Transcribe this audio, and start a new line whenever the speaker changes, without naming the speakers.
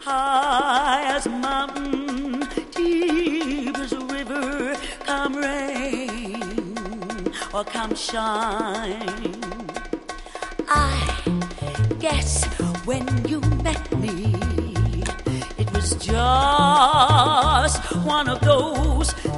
high as a mountain, deep as a river, come rain or come shine. I guess when you met me, it was just one of those